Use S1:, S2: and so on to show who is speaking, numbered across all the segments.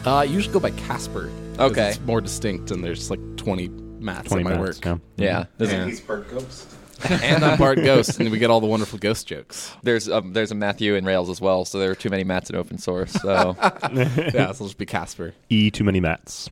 S1: I usually go by Casper. 'cause
S2: Okay.
S1: It's more distinct, and there's like 20 Matts
S3: 20
S1: in my
S3: minutes,
S1: work.
S2: Yeah.
S1: Yeah.
S4: He's part ghost.
S1: And I'm part Ghost, and we get all the wonderful Ghost jokes.
S2: There's a Matthew in Rails as well, so there are too many Matts in open source. So
S1: Yeah, so it'll just be Casper.
S3: Too many mats.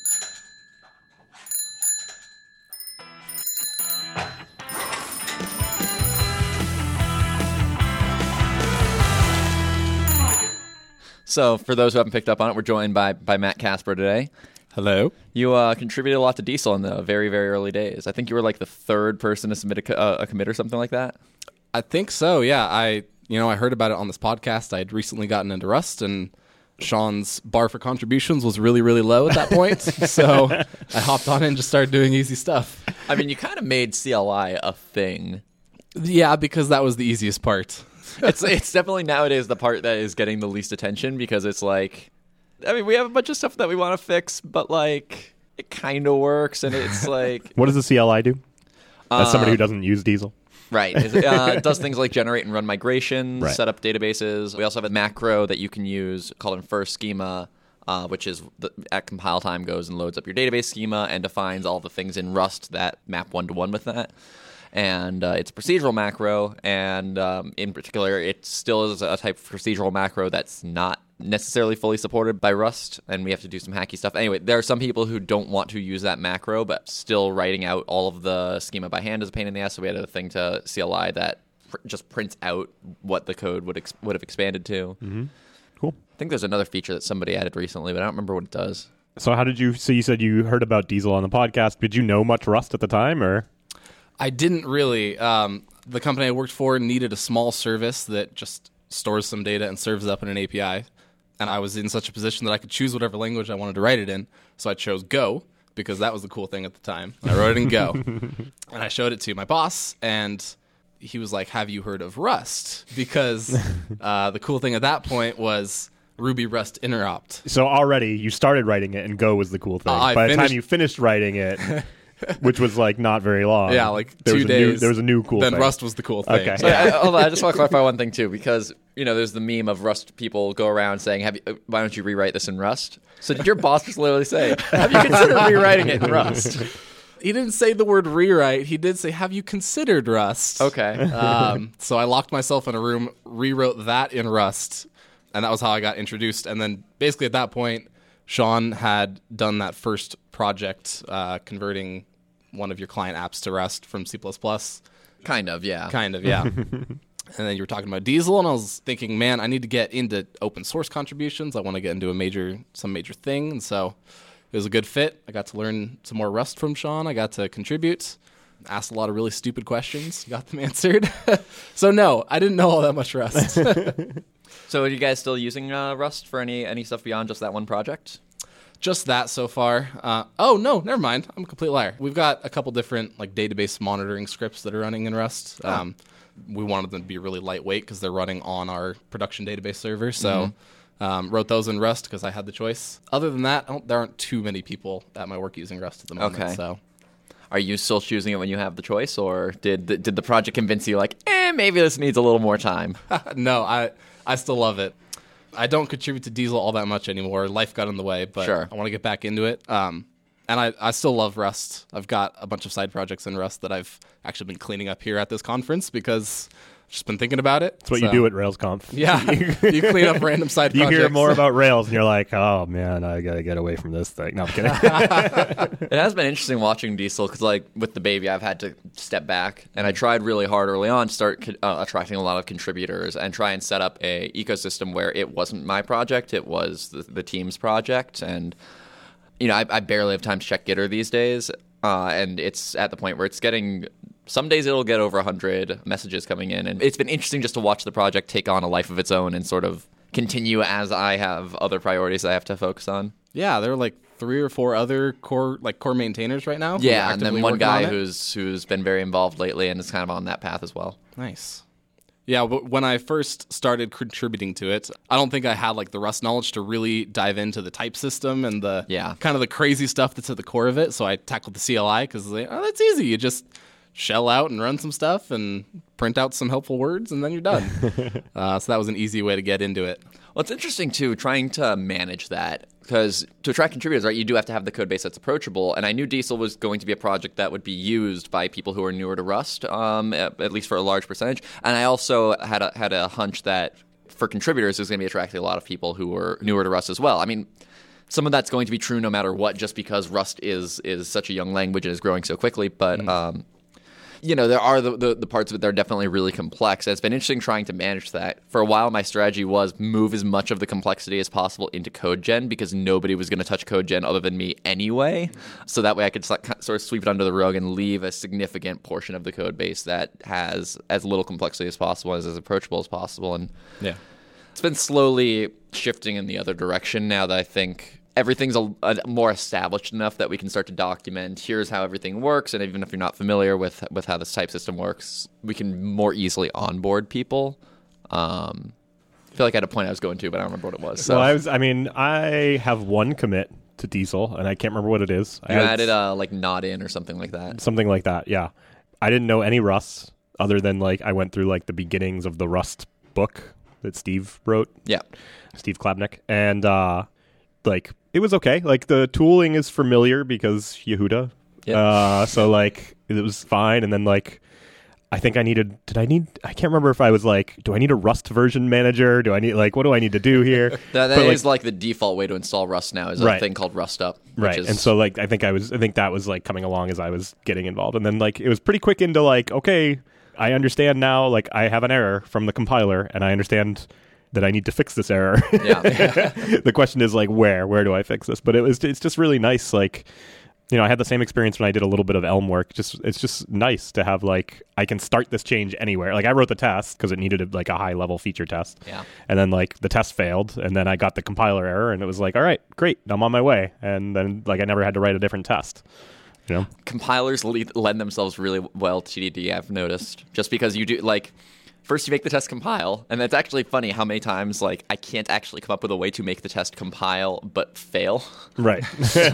S2: So for those who haven't picked up on it, we're joined by Matt Casper today.
S1: Hello.
S2: You contributed a lot to Diesel in the very, very early days. I think you were like the third person to submit a commit or something like that.
S1: I think so, yeah. I heard about it on this podcast. I had recently gotten into Rust, and Sean's bar for contributions was really, really low at that point. So I hopped on and just started doing easy stuff.
S2: I mean, you kind of made CLI a thing.
S1: Yeah, because that was the easiest part.
S2: It's definitely nowadays the part that is getting the least attention because it's like, I mean, we have a bunch of stuff that we want to fix, but like it kind of works, and it's like,
S3: What does the CLI do? As somebody who doesn't use Diesel.
S2: right. It does things like generate and run migrations,
S3: Right.
S2: set up databases. We also have a macro that you can use called infer schema, which is at compile time goes and loads up your database schema and defines all the things in Rust that map one-to-one with that. And it's a procedural macro, and in particular, it still is a type of procedural macro that's not necessarily fully supported by Rust, and we have to do some hacky stuff. Anyway, there are some people who don't want to use that macro, but still writing out all of the schema by hand is a pain in the ass, so we had a thing to CLI that just prints out what the code would have expanded to.
S3: Mm-hmm. Cool.
S2: I think there's another feature that somebody added recently, but I don't remember what it does.
S3: So you said you heard about Diesel on the podcast. Did you know much Rust at the time, or?
S1: I didn't really. The company I worked for needed a small service that just stores some data and serves it up in an API. And I was in such a position that I could choose whatever language I wanted to write it in. So I chose Go because that was the cool thing at the time. I wrote it in Go. And I showed it to my boss, and he was like, "Have you heard of Rust?" Because the cool thing at that point was Ruby Rust Interopt.
S3: So already you started writing it, and Go was the cool thing. By the time you finished writing it, which was like not very long.
S1: Yeah, like
S3: there
S1: 2
S3: was
S1: days.
S3: There was a new cool
S1: then
S3: thing.
S1: Rust was the cool thing.
S3: Okay.
S2: So hold on, I just want to clarify one thing too, because there's the meme of Rust people go around saying, "Why don't you rewrite this in Rust?" So did your boss just literally say, "Have you considered rewriting it in Rust?"
S1: He didn't say the word rewrite. He did say, "Have you considered Rust?"
S2: Okay.
S1: So I locked myself in a room, rewrote that in Rust, and that was how I got introduced. And then basically at that point, Sean had done that first project converting one of your client apps to Rust from C++.
S2: Kind of, yeah.
S1: Kind of, yeah. And then you were talking about Diesel, and I was thinking, man, I need to get into open source contributions. I want to get into some major thing. And so it was a good fit. I got to learn some more Rust from Sean. I got to contribute, asked a lot of really stupid questions, got them answered. So no, I didn't know all that much Rust.
S2: So are you guys still using Rust for any stuff beyond just that one project?
S1: Just that so far. Oh, no, never mind. I'm a complete liar. We've got a couple different database monitoring scripts that are running in Rust. We wanted them to be really lightweight because they're running on our production database server. So wrote those in Rust because I had the choice. Other than that, there aren't too many people at my work using Rust at the moment.
S2: Okay.
S1: So
S2: Are you still choosing it when you have the choice, or did the project convince you maybe this needs a little more time?
S1: no, I still love it. I don't contribute to Diesel all that much anymore. Life got in the way, but
S2: Sure.
S1: I want to get back into it. And I still love Rust. I've got a bunch of side projects in Rust that I've actually been cleaning up here at this conference because I've just been thinking about it.
S3: That's what you do at RailsConf.
S1: Yeah, you clean up random side
S3: You
S1: projects.
S3: hear more about Rails, and you're like, oh, man, I got to get away from this thing. No, I'm kidding.
S2: It has been interesting watching Diesel because, with the baby, I've had to step back, and I tried really hard early on to start attracting a lot of contributors and try and set up a ecosystem where it wasn't my project, it was the team's project, and I barely have time to check Gitter these days, and it's at the point where it's getting. Some days it'll get over 100 messages coming in, and it's been interesting just to watch the project take on a life of its own and sort of continue as I have other priorities I have to focus on.
S1: Yeah, there are 3 or 4 other core maintainers right now.
S2: Yeah, and then one guy
S1: on
S2: who's been very involved lately and is kind of on that path as well.
S1: Nice. Yeah, but when I first started contributing to it, I don't think I had the Rust knowledge to really dive into the type system and the kind of the crazy stuff that's at the core of it. So I tackled the CLI because that's easy. You just shell out and run some stuff and print out some helpful words, and then you're done. So that was an easy way to get into it.
S2: Well, it's interesting, too, trying to manage that, because to attract contributors, right, you do have to have the code base that's approachable, and I knew Diesel was going to be a project that would be used by people who are newer to Rust, at least for a large percentage, and I also had a hunch that for contributors, it was going to be attracting a lot of people who were newer to Rust as well. I mean, some of that's going to be true no matter what, just because Rust is such a young language and is growing so quickly, but... there are the parts of it that are definitely really complex. And it's been interesting trying to manage that. For a while, my strategy was move as much of the complexity as possible into CodeGen because nobody was going to touch CodeGen other than me anyway. So that way I could sort of sweep it under the rug and leave a significant portion of the code base that has as little complexity as possible, as approachable as possible. And it's been slowly shifting in the other direction now that I think everything's more established enough that we can start to document, here's how everything works, and even if you're not familiar with how this type system works, we can more easily onboard people. I feel like I had a point I was going to, but I don't remember what it was. So.
S3: Well, I have one commit to Diesel, and I can't remember what it is.
S2: You added like not in or something like that.
S3: Something like that, yeah. I didn't know any Rust other than like I went through like the beginnings of the Rust book that Steve wrote. Yeah. Steve Klabnik. And like it was okay. Like the tooling is familiar because Yehuda. Yep. So like it was fine. And then like I think I can't remember if I was like, do I need a Rust version manager? Do I need what do I need to do here?
S2: that is like the default way to install Rust now is a thing called Rust Up.
S3: Right. And so like I think that was like coming along as I was getting involved. And then like it was pretty quick into like, okay, I understand now, like I have an error from the compiler and I understand that I need to fix this error. Yeah. The question is like, where do I fix this? But it's just really nice. Like, I had the same experience when I did a little bit of Elm work. It's just nice to have like, I can start this change anywhere. Like I wrote the test because it needed a high level feature test. Yeah. And then like the test failed and then I got the compiler error and it was like, all right, great. I'm on my way. And then like, I never had to write a different test.
S2: Compilers lend themselves really well to TDD, I've noticed, just because you do like, first, you make the test compile, and it's actually funny how many times, like, I can't actually come up with a way to make the test compile but fail.
S3: Right.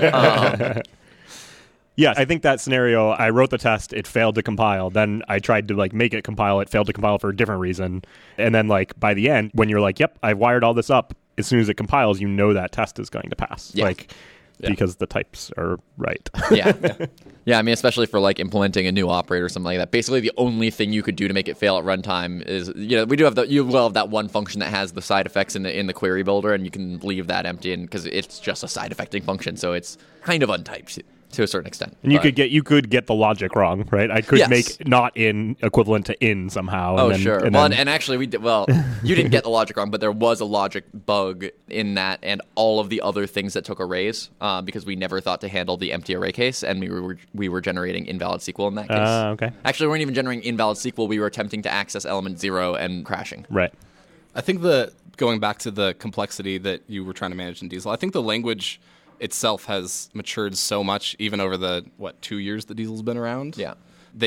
S3: Yeah, I think that scenario, I wrote the test, it failed to compile. Then I tried to, like, make it compile. It failed to compile for a different reason. And then, like, by the end, when you're like, yep, I've wired all this up, as soon as it compiles, you know that test is going to pass. Yeah. Because the types are right.
S2: Yeah, I mean, especially for like implementing a new operator or something like that. Basically, the only thing you could do to make it fail at runtime is, we do have you will have that one function that has the side effects in the query builder, and you can leave that empty because it's just a side effecting function, so it's kind of untyped to a certain extent.
S3: And you could get the logic wrong, right? I could make not in equivalent to in somehow.
S2: Sure. And actually, you didn't get the logic wrong, but there was a logic bug in that, and all of the other things that took arrays, because we never thought to handle the empty array case, and we were generating invalid SQL in that case.
S3: Okay.
S2: Actually, we weren't even generating invalid SQL. We were attempting to access element 0 and crashing.
S3: Right.
S1: I think going back to the complexity that you were trying to manage in Diesel, I think the language itself has matured so much, even over the 2 years that Diesel's been around.
S2: Yeah,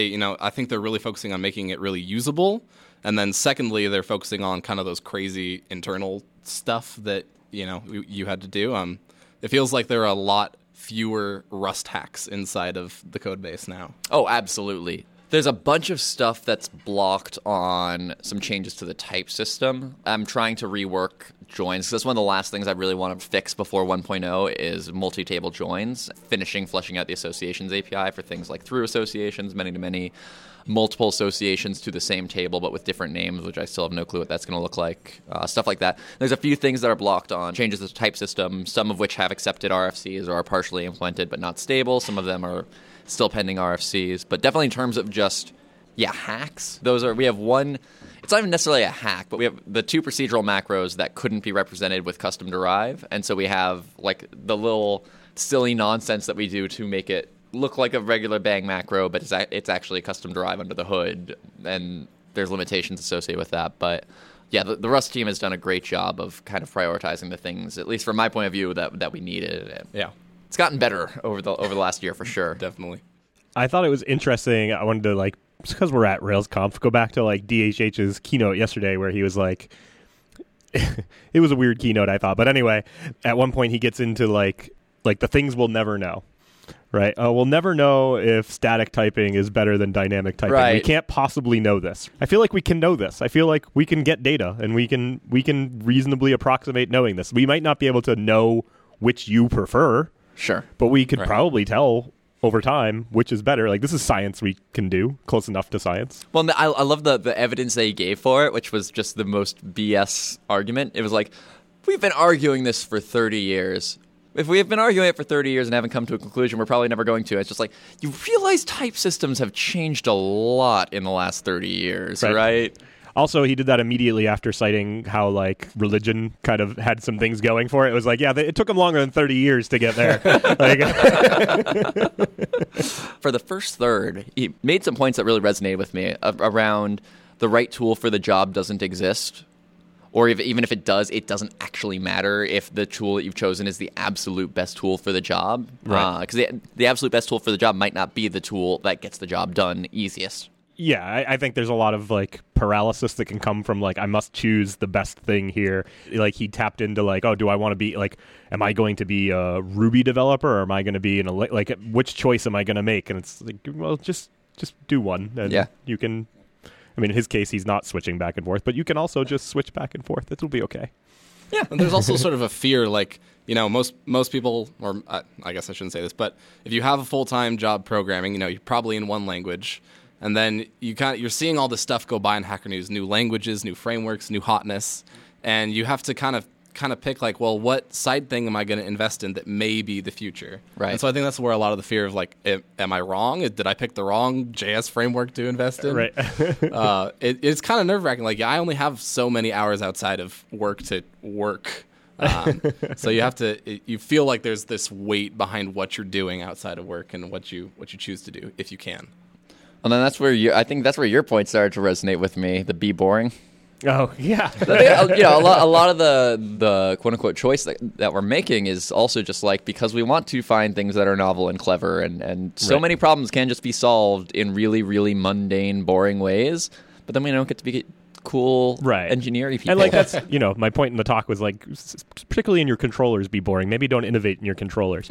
S1: I think they're really focusing on making it really usable, and then secondly, they're focusing on kind of those crazy internal stuff that you had to do. It feels like there are a lot fewer Rust hacks inside of the code base now.
S2: Oh, absolutely. There's a bunch of stuff that's blocked on some changes to the type system. I'm trying to rework joins, because that's one of the last things I really want to fix before 1.0 is multi-table joins, fleshing out the associations API for things like through associations, many-to-many, multiple associations to the same table but with different names, which I still have no clue what that's going to look like, stuff like that. There's a few things that are blocked on changes to the type system, some of which have accepted RFCs or are partially implemented but not stable. Some of them are still pending RFCs, but definitely in terms of just, hacks. We have one, it's not even necessarily a hack, but we have the 2 procedural macros that couldn't be represented with custom derive, and so we have like the little silly nonsense that we do to make it look like a regular bang macro, but it's actually a custom derive under the hood, and there's limitations associated with that, but yeah, the Rust team has done a great job of kind of prioritizing the things, at least from my point of view, that we needed.
S1: Yeah.
S2: It's gotten better over the last year for sure.
S1: Definitely.
S3: I thought it was interesting. I wanted to just because we're at RailsConf, go back to DHH's keynote yesterday where he was like, it was a weird keynote, I thought. But anyway, at one point he gets into like the things we'll never know. right? We'll never know if static typing is better than dynamic typing.
S2: Right.
S3: We can't possibly know this. I feel like we can know this. I feel like we can get data, and we can reasonably approximate knowing this. We might not be able to know which you prefer,
S2: Sure.
S3: but we could probably tell over time which is better. Like, this is science we can do, close enough to science.
S2: Well, I love the evidence they gave for it, which was just the most BS argument. It was like, we've been arguing this for 30 years. If we have been arguing it for 30 years and haven't come to a conclusion, we're probably never going to. It's just like, you realize type systems have changed a lot in the last 30 years, right?
S3: Also, he did that immediately after citing how, like, religion kind of had some things going for it. It was like, yeah, it took him longer than 30 years to get there.
S2: For the first third, he made some points that really resonated with me around the right tool for the job doesn't exist. Or even if it does, it doesn't actually matter if the tool that you've chosen is the absolute best tool for the job.
S3: Right.
S2: Because the absolute best tool for the job might not be the tool that gets the job done easiest.
S3: Yeah, I think there's a lot of, like, paralysis that can come from, like, I must choose the best thing here. Like, he tapped into, like, oh, do I want to be, like, am I going to be a Ruby developer, or am I going to be like, which choice am I going to make? And it's like, well, just do one. And you can... I mean, in his case, he's not switching back and forth, but you can also just switch back and forth. It'll be okay.
S1: Yeah, and there's also sort of a fear, like, you know, most people, or I guess I shouldn't say this, but if you have a full-time job programming, you know, you're probably in one language, and then you're seeing all this stuff go by in Hacker News, new languages, new frameworks, new hotness, and you have to kind of pick, like, well, what side thing am I going to invest in that may be the future?
S2: Right.
S1: And so I think that's where a lot of the fear of, like, am I wrong? Did I pick the wrong JS framework to invest in?
S3: Right.
S1: It's kind of nerve-wracking. Like, I only have so many hours outside of work to work. So you feel like there's this weight behind what you're doing outside of work and what you choose to do, if you can.
S2: And then I think that's where your point started to resonate with me, the be boring.
S3: Oh, yeah.
S2: You know, a lot of the quote unquote choice that we're making is also just like because we want to find things that are novel and clever, and so many problems can just be solved in really, really mundane, boring ways. But then we don't get to be cool engineering people.
S3: And, like, that's, you know, my point in the talk was, like, particularly in your controllers, be boring. Maybe don't innovate in your controllers.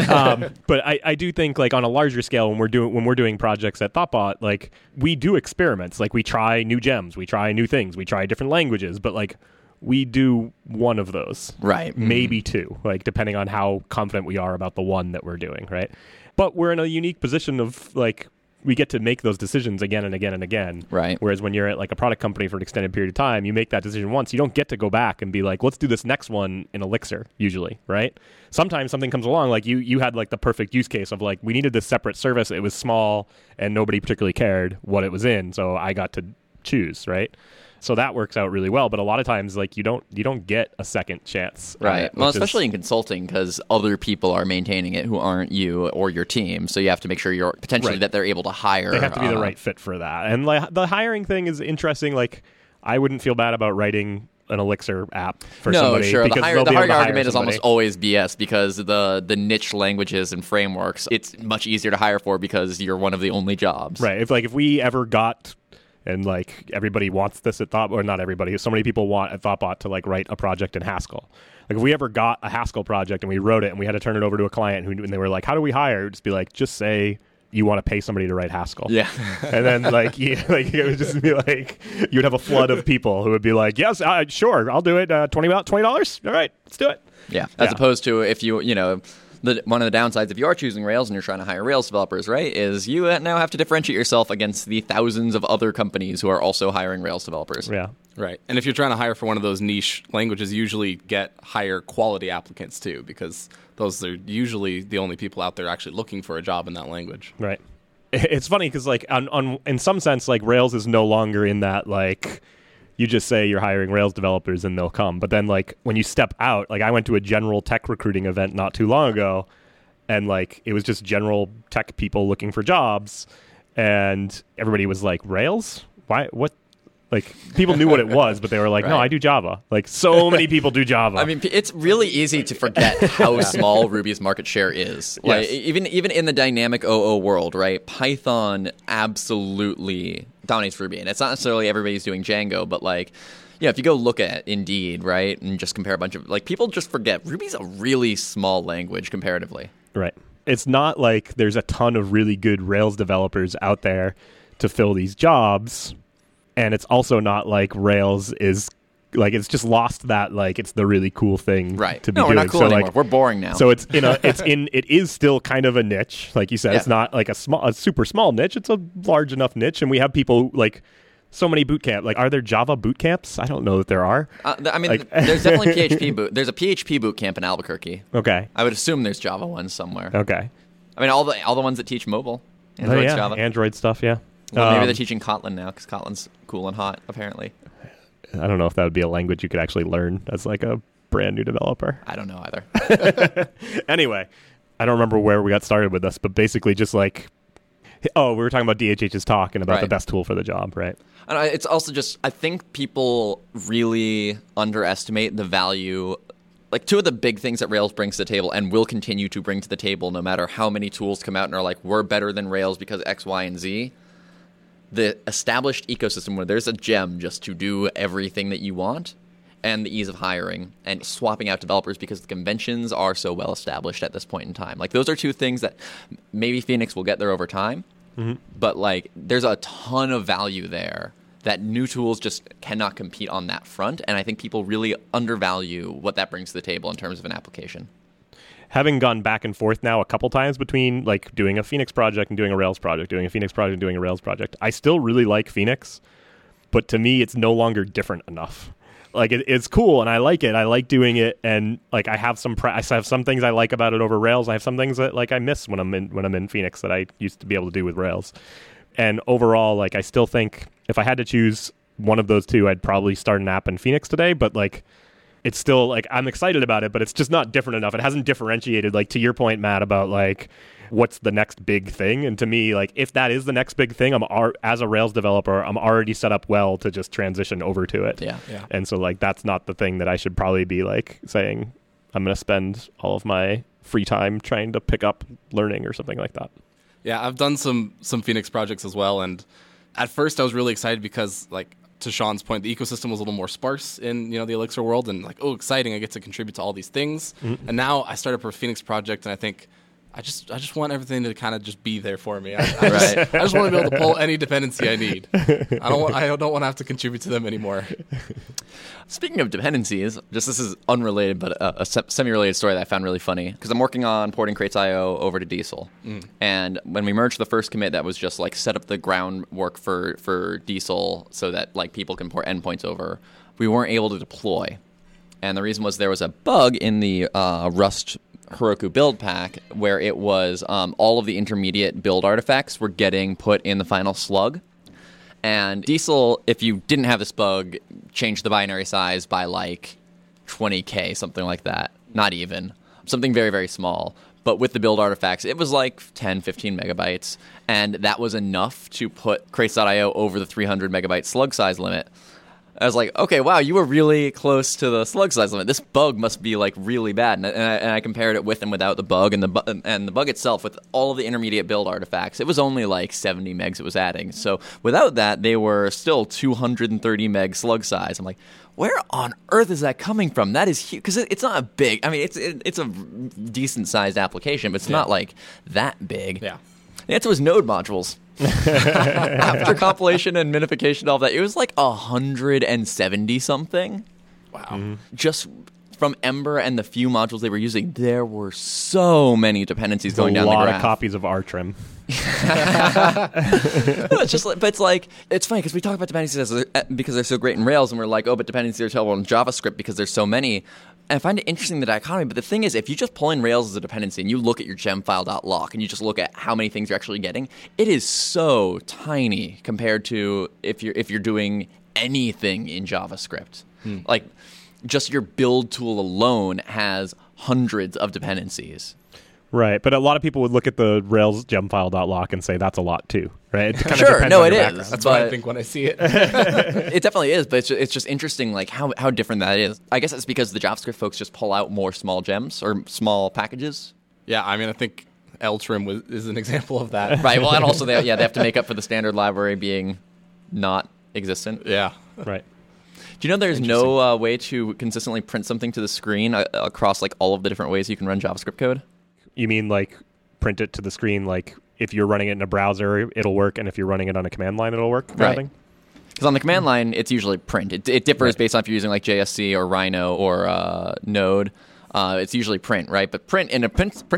S3: But I do think, like, on a larger scale, when we're doing projects at Thoughtbot, like, we do experiments. Like, we try new gems, we try new things, we try different languages, but, like, we do one of those.
S2: Right.
S3: Maybe two, like, depending on how confident we are about the one that we're doing, right? But we're in a unique position of, like, we get to make those decisions again and again and again.
S2: Right.
S3: Whereas when you're at, like, a product company for an extended period of time, you make that decision once. You don't get to go back and be like, let's do this next one in Elixir, usually, right? Sometimes something comes along, like you had, like, the perfect use case of, like, we needed this separate service. It was small and nobody particularly cared what it was in, so I got to choose, right? So that works out really well, but a lot of times, like, you don't get a second chance.
S2: Right. Well, especially in consulting, because other people are maintaining it who aren't you or your team. So you have to make sure you're potentially that they're able to hire.
S3: They have to be the right fit for that. And, like, the hiring thing is interesting. Like, I wouldn't feel bad about writing an Elixir app for somebody.
S2: No, sure. The hiring argument is almost
S3: somebody.
S2: always BS because the niche languages and frameworks, it's much easier to hire for because you're one of the only jobs.
S3: Right. If we ever got... And, like, everybody wants this at Thoughtbot, or not everybody, so many people want at Thoughtbot to, like, write a project in Haskell. Like, if we ever got a Haskell project and we wrote it and we had to turn it over to a client and they were like, how do we hire? It would just be like, just say you want to pay somebody to write Haskell.
S2: Yeah.
S3: And then, like, it would just be like, you'd have a flood of people who would be like, yes, sure, I'll do it. $20? All right, let's do it.
S2: Yeah. As opposed to if you know... One of the downsides if you are choosing Rails and you're trying to hire Rails developers, right, is you now have to differentiate yourself against the thousands of other companies who are also hiring Rails developers.
S3: Yeah.
S1: Right. And if you're trying to hire for one of those niche languages, you usually get higher quality applicants too, because those are usually the only people out there actually looking for a job in that language.
S3: Right. It's funny because, like, in some sense, like, Rails is no longer in that, like, you just say you're hiring Rails developers and they'll come. But then, like, when you step out, like, I went to a general tech recruiting event not too long ago, and, like, it was just general tech people looking for jobs, and everybody was like, Rails? Why? What? Like, people knew what it was, but they were like, no, I do Java. Like, so many people do Java.
S2: I mean, it's really easy to forget how small Ruby's market share is. Like, even in the dynamic OO world, right? Python absolutely dominates Ruby. And it's not necessarily everybody's doing Django, but, like, yeah, if you go look at Indeed, right, and just compare a bunch of, like, people just forget Ruby's a really small language comparatively.
S3: Right. it's not like there's a ton of really good Rails developers out there to fill these jobs, and it's also not like Rails is like it's just lost that like it's the really cool thing
S2: Right.
S3: to be
S2: No,
S3: doing.
S2: we're not cool
S3: so
S2: anymore.
S3: like
S2: We're boring now.
S3: so it is still kind of a niche, like you said.
S2: Yeah.
S3: It's not like a super small niche. It's a large enough niche, and we have people like so many boot camp. Like, are there Java boot camps? I don't know that there are.
S2: I mean,
S3: like-
S2: there's definitely PHP boot. There's a PHP boot camp in Albuquerque.
S3: Okay.
S2: I would assume there's Java ones somewhere.
S3: Okay.
S2: I mean, all the ones that teach mobile.
S3: Oh,
S2: Android's
S3: yeah.
S2: Java.
S3: Android stuff. Yeah.
S2: Well, maybe they're teaching Kotlin now because Kotlin's cool and hot, apparently.
S3: I don't know if that would be a language you could actually learn as like a brand new developer.
S2: I don't know either.
S3: Anyway, I don't remember where we got started with this, but basically just like, we were talking about DHH's talk and about the
S2: Right.
S3: best tool for the job, right?
S2: And it's also just, I think people really underestimate the value. Like, two of the big things that Rails brings to the table and will continue to bring to the table no matter how many tools come out and are like, we're better than Rails because X, Y, and Z. The established ecosystem where there's a gem just to do everything that you want, and the ease of hiring and swapping out developers because the conventions are so well established at this point in time. Like, those are two things that maybe Phoenix will get there over time, but like there's a ton of value there that new tools just cannot compete on that front, and I think people really undervalue what that brings to the table in terms of an application.
S3: Having gone back and forth now a couple times between like doing a Phoenix project and doing a Rails project, doing a Phoenix project and doing a Rails project, I still really like Phoenix, but to me it's no longer different enough. Like it's cool and I like it. I like doing it, and like I have some things I like about it over Rails. I have some things that like I miss when I'm in Phoenix that I used to be able to do with Rails. And overall, like I still think if I had to choose one of those two, I'd probably start an app in Phoenix today, but like it's still like I'm excited about it, but it's just not different enough. It hasn't differentiated, like to your point, Matt, about like what's the next big thing. And to me, like if that is the next big thing, as a Rails developer, I'm already set up well to just transition over to it.
S2: Yeah.
S3: And so like that's not the thing that I should probably be like saying I'm going to spend all of my free time trying to pick up learning or something like that.
S1: Yeah, I've done some Phoenix projects as well, and at first I was really excited because, like, to Sean's point, the ecosystem was a little more sparse in the Elixir world, and like, oh, exciting! I get to contribute to all these things.
S3: Mm-hmm.
S1: And now I started up a Phoenix project, and I think I just want everything to kind of just be there for me. I just want to be able to pull any dependency I need. I don't want to have to contribute to them anymore.
S2: Speaking of dependencies, just this is unrelated, but a semi-related story that I found really funny, because I'm working on porting Crates.io over to Diesel. And when we merged the first commit, that was just like set up the groundwork for Diesel so that like people can port endpoints over. We weren't able to deploy. And the reason was there was a bug in the Rust Heroku build pack where it was all of the intermediate build artifacts were getting put in the final slug. And Diesel, if you didn't have this bug, changed the binary size by like 20K, something like that. Not even. Something very, very small. But with the build artifacts, it was like 10, 15 megabytes. And that was enough to put Crates.io over the 300 megabyte slug size limit. I was like, okay, wow, you were really close to the slug size limit. This bug must be like really bad. And I compared it with and without the bug, and the bug itself with all of the intermediate build artifacts. It was only like 70 megs it was adding. So without that, they were still 230 meg slug size. I'm like, where on earth is that coming from? That is huge, because it's not a big. I mean, it's a decent sized application, but it's not like that big.
S1: Yeah.
S2: The answer was node modules. After compilation and minification, all that, it was like 170 something.
S1: Wow.
S2: Just from Ember and the few modules they were using, there were so many dependencies going down the graph.
S3: A lot of copies of rtrim.
S2: It's just like, but it's like, it's funny because we talk about dependencies because they're so great in Rails, and we're like, oh, but dependencies are terrible in JavaScript because there's so many. And I find it interesting, the dichotomy, but the thing is, if you just pull in Rails as a dependency and you look at your gemfile.lock and you just look at how many things you're actually getting, it is so tiny compared to if you're doing anything in JavaScript. Like, just your build tool alone has hundreds of dependencies.
S3: Right, but a lot of people would look at the Rails gemfile.lock and say that's a lot too, right? It kinda
S2: Sure,
S3: depends
S2: no,
S3: on
S2: it
S3: your
S2: is.
S3: background.
S1: That's what I think when I see it.
S2: It definitely is, but it's just interesting, like how different that is. I guess it's because the JavaScript folks just pull out more small gems or small packages.
S1: Yeah, I mean, I think Ltrim is an example of that.
S2: Right. Well, and also they have to make up for the standard library being not existent.
S1: Yeah.
S3: Right.
S2: Do you know there's no way to consistently print something to the screen across like all of the different ways you can run JavaScript code?
S3: You mean like print it to the screen. Like if you're running it in a browser, it'll work, and if you're running it on a command line, it'll work.
S2: Right. Because on the command line, it's usually print. It differs based on if you're using like JSC or Rhino or Node. It's usually print, right? But print's a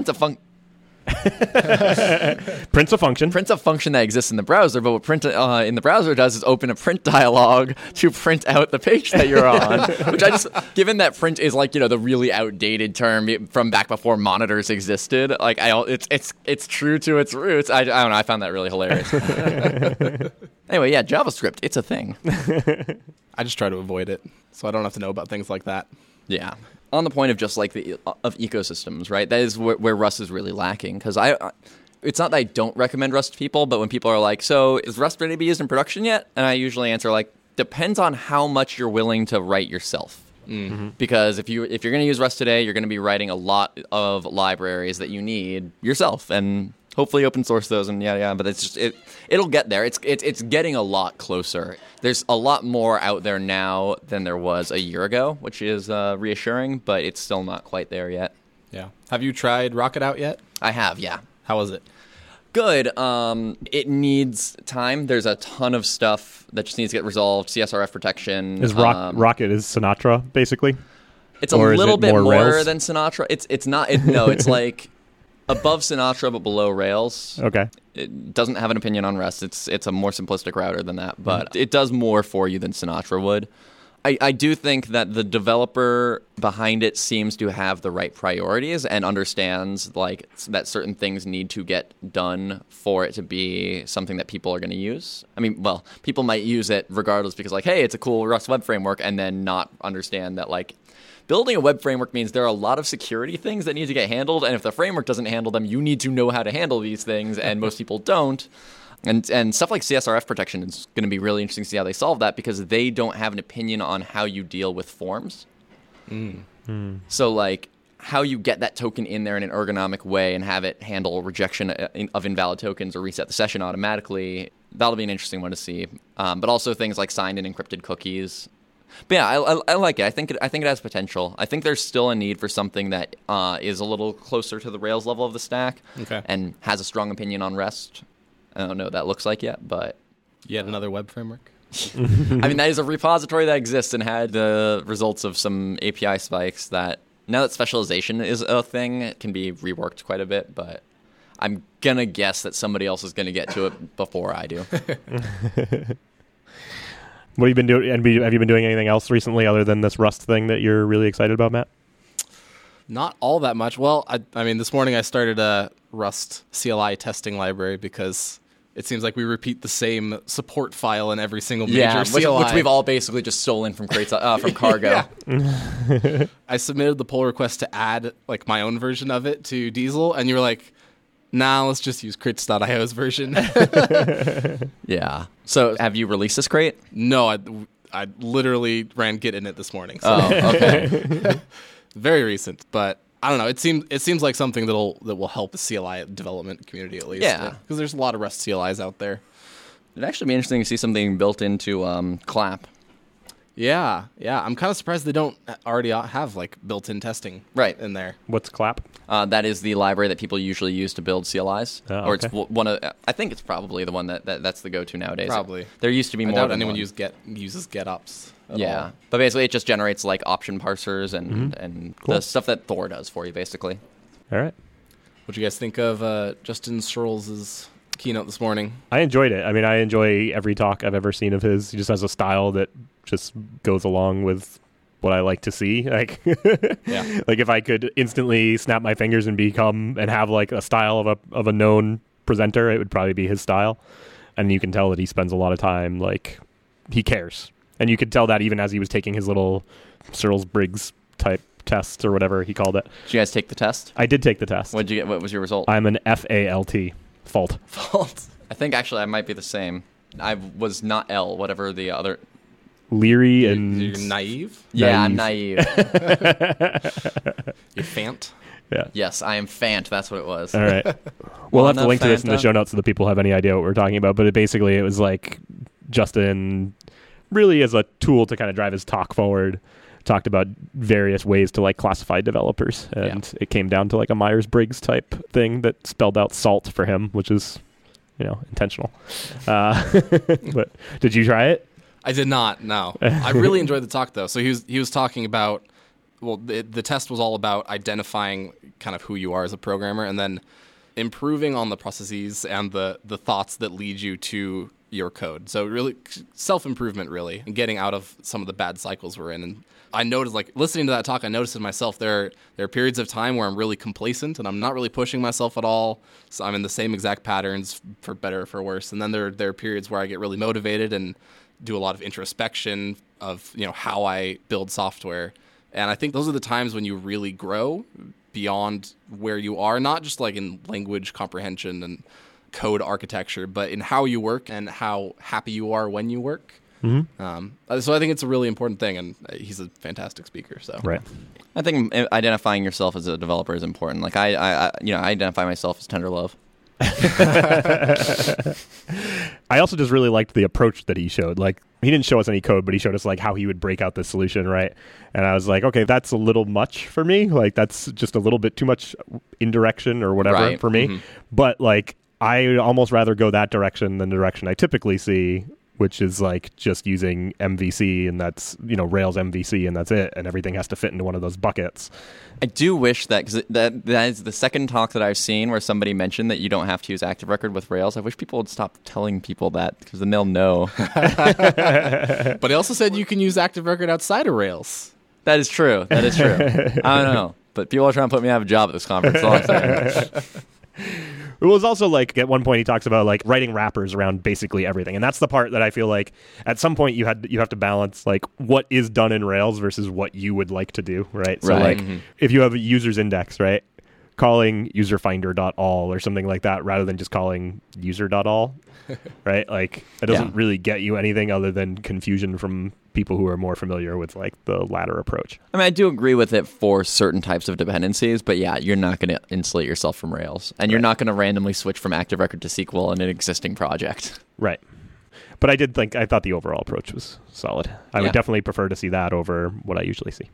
S3: Print's a function.
S2: Print's a function that exists in the browser, but what print in the browser does is open a print dialog to print out the page that you're on. Which given that print is like the really outdated term from back before monitors existed, like it's true to its roots. I don't know. I found that really hilarious. Anyway, yeah, JavaScript, it's a thing.
S1: I just try to avoid it, so I don't have to know about things like that.
S2: Yeah. On the point of just like of ecosystems, right? That is where Rust is really lacking. Because it's not that I don't recommend Rust to people, but when people are like, "So is Rust ready to be used in production yet?" and I usually answer like, "Depends on how much you're willing to write yourself." Mm-hmm. Because if you're going to use Rust today, you're going to be writing a lot of libraries that you need yourself, and hopefully open source those and yeah. But it's just it'll get there. It's getting a lot closer. There's a lot more out there now than there was a year ago, which is reassuring, but it's still not quite there yet.
S1: Yeah. Have you tried Rocket out yet?
S2: I have, yeah.
S1: How was it?
S2: Good. It needs time. There's a ton of stuff that just needs to get resolved. CSRF protection.
S3: Is Rocket is Sinatra basically?
S2: It's a little bit more than Sinatra. It's not. It's like above Sinatra but below Rails.
S3: Okay.
S2: It doesn't have an opinion on Rust. It's a more simplistic router than that, but it does more for you than Sinatra would. I do think that the developer behind it seems to have the right priorities and understands like that certain things need to get done for it to be something that people are going to use. I mean, well, people might use it regardless because like, hey, it's a cool Rust web framework, and then not understand that like building a web framework means there are a lot of security things that need to get handled, and if the framework doesn't handle them, you need to know how to handle these things, and most people don't. And stuff like CSRF protection is going to be really interesting to see how they solve that, because they don't have an opinion on how you deal with forms. So like how you get that token in there in an ergonomic way and have it handle rejection of invalid tokens or reset the session automatically, that'll be an interesting one to see. But also things like signed and encrypted cookies. But yeah, I like it. I think it has potential. I think there's still a need for something that is a little closer to the Rails level of the stack, and has a strong opinion on REST. I don't know what that looks like yet, but
S1: yet another web framework.
S2: I mean, that is a repository that exists and had the results of some API spikes that, now that specialization is a thing, it can be reworked quite a bit, but I'm going to guess that somebody else is going to get to it before I do.
S3: What have you been doing? And have you been doing anything else recently other than this Rust thing that you're really excited about, Matt?
S1: Not all that much. Well, I mean, this morning I started a Rust CLI testing library because it seems like we repeat the same support file in every single major CLI.
S2: Which we've all basically just stolen from crates, from Cargo.
S1: I submitted the pull request to add like my own version of it to Diesel, and you were like, nah, let's just use crits.io's version.
S2: Yeah. So have you released this crate?
S1: No, I literally ran Git in it this morning. So.
S2: Oh, okay.
S1: Very recent, but I don't know. It seems like something that will help the CLI development community at least.
S2: Yeah,
S1: because there's a lot of Rust CLIs out there.
S2: It'd actually be interesting to see something built into Clap.
S1: Yeah. I'm kind of surprised they don't already have like built-in testing in there.
S3: What's Clap?
S2: That is the library that people usually use to build CLIs.
S3: Or
S2: it's one of. I think it's probably the one that's the go-to nowadays.
S1: Probably.
S2: There used to be more.
S1: I doubt
S2: than
S1: anyone
S2: one.
S1: uses GetOps.
S2: Yeah, but basically it just generates like option parsers and
S3: Cool.
S2: the stuff that Thor does for you, basically.
S3: All right.
S1: What do you guys think of Justin Searles' keynote this morning?
S3: I enjoyed it. I mean, I enjoy every talk I've ever seen of his. He just has a style that just goes along with what I like to see. Like, like if I could instantly snap my fingers and have like a style of a known presenter, it would probably be his style. And you can tell that he spends a lot of time, like, he cares. And you could tell that even as he was taking his little Searles-Briggs type test or whatever he called it.
S2: Did you guys take the test?
S3: I did take the test.
S2: What did you get? What was your result?
S3: I'm an FALT. Fault.
S2: I think actually I might be the same. I was not L, whatever the other.
S3: Leery and...
S1: You're naive?
S2: Yeah, I'm naive.
S1: You're Fant?
S3: Yeah.
S2: Yes, I am Fant. That's what it was.
S3: All right. We'll have to link to this in the show notes so that people have any idea what we're talking about. But it was like Justin really as a tool to kind of drive his talk forward, talked about various ways to like classify developers, and it came down to like a Myers-Briggs type thing that spelled out SALT for him, which is, intentional. But did you try it?
S1: I did not. No, I really enjoyed the talk though. So he was talking about, well, the test was all about identifying kind of who you are as a programmer, and then improving on the processes and the thoughts that lead you to your code. So really self-improvement, really, and getting out of some of the bad cycles we're in. And I noticed, like, listening to that talk, I noticed in myself there are periods of time where I'm really complacent and I'm not really pushing myself at all. So I'm in the same exact patterns, for better or for worse. And then there are periods where I get really motivated and do a lot of introspection of, how I build software. And I think those are the times when you really grow beyond where you are, not just like in language comprehension and code architecture, but in how you work and how happy you are when you work. Mm-hmm. So I think it's a really important thing, and he's a fantastic speaker. So
S3: right.
S2: I think identifying yourself as a developer is important. Like I identify myself as tender love.
S3: I also just really liked the approach that he showed. Like, he didn't show us any code, but he showed us like how he would break out the solution, right? And I was like, okay, that's a little much for me. Like, that's just a little bit too much indirection or whatever for me. Mm-hmm. But like, I almost rather go that direction than the direction I typically see, which is like just using MVC, and that's, Rails MVC, and that's it, and everything has to fit into one of those buckets.
S2: I do wish that, because that is the second talk that I've seen where somebody mentioned that you don't have to use Active Record with Rails. I wish people would stop telling people that, because then they'll know.
S1: But he also said you can use Active Record outside of Rails.
S2: That is true. I don't know. But people are trying to put me out of a job at this conference. That's all I'm saying.
S3: It was also like, at one point he talks about like writing wrappers around basically everything, and that's the part that I feel like at some point you have to balance like what is done in Rails versus what you would like to do, right? So like if you have a user's index, right, calling userfinder.all or something like that rather than just calling user.all, right? Like, it doesn't really get you anything other than confusion from people who are more familiar with like the latter approach.
S2: I mean, I do agree with it for certain types of dependencies, but yeah, you're not going to insulate yourself from Rails, and you're not going to randomly switch from Active Record to SQL in an existing project.
S3: Right. But I thought the overall approach was solid. I would definitely prefer to see that over what I usually see.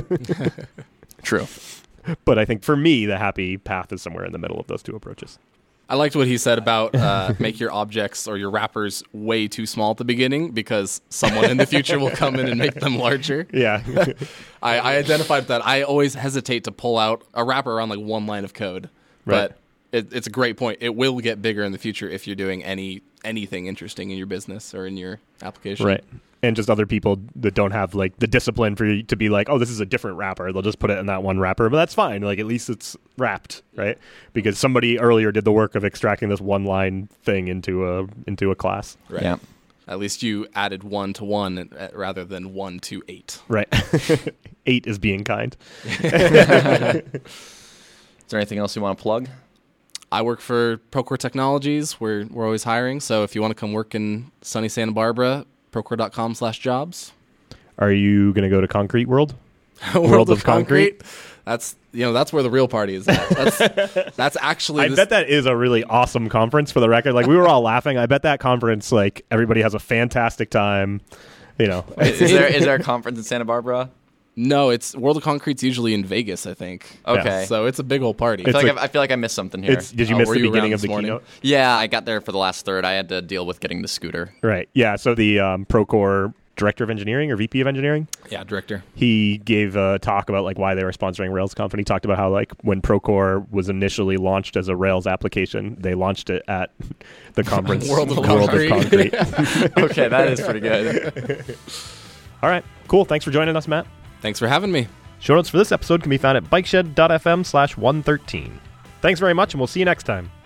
S2: True.
S3: But I think for me, the happy path is somewhere in the middle of those two approaches.
S1: I liked what he said about make your objects or your wrappers way too small at the beginning, because someone in the future will come in and make them larger.
S3: Yeah.
S1: I identified that. I always hesitate to pull out a wrapper around like one line of code.
S3: Right.
S1: But it's a great point. It will get bigger in the future if you're doing anything interesting in your business or in your application.
S3: Right. And just other people that don't have like the discipline for you to be like, oh, this is a different wrapper. They'll just put it in that one wrapper, but that's fine. Like, at least it's wrapped, right? Because somebody earlier did the work of extracting this one line thing into a class.
S1: Right. Yeah. At least you added 1 to 1 rather than 1 to 8.
S3: Right. 8 is being kind.
S2: Is there anything else you want to plug?
S1: I work for Procore Technologies. We're always hiring. So if you want to come work in sunny Santa Barbara, Procore.com/jobs.
S3: Are you going to go to Concrete World?
S1: World of Concrete? That's where the real party is at. That's actually.
S3: I bet that is a really awesome conference, for the record. Like, we were all laughing. I bet that conference, like, everybody has a fantastic time.
S2: Is there a conference in Santa Barbara?
S1: No, it's World of Concrete's usually in Vegas, I think.
S2: Okay.
S1: Yeah. So it's a big old party.
S2: I feel like I missed something here.
S3: Did you miss the beginning of the keynote?
S2: Yeah, I got there for the last third. I had to deal with getting the scooter.
S3: Right. Yeah, so the Procore Director of Engineering or VP of Engineering?
S1: Yeah, Director.
S3: He gave a talk about like why they were sponsoring RailsConf, and he talked about how like when Procore was initially launched as a Rails application, they launched it at the conference
S1: World of Concrete.
S2: Okay, that is pretty good.
S3: All right, cool. Thanks for joining us, Matt.
S1: Thanks for having me.
S3: Show notes for this episode can be found at bikeshed.fm/113. Thanks very much, and we'll see you next time.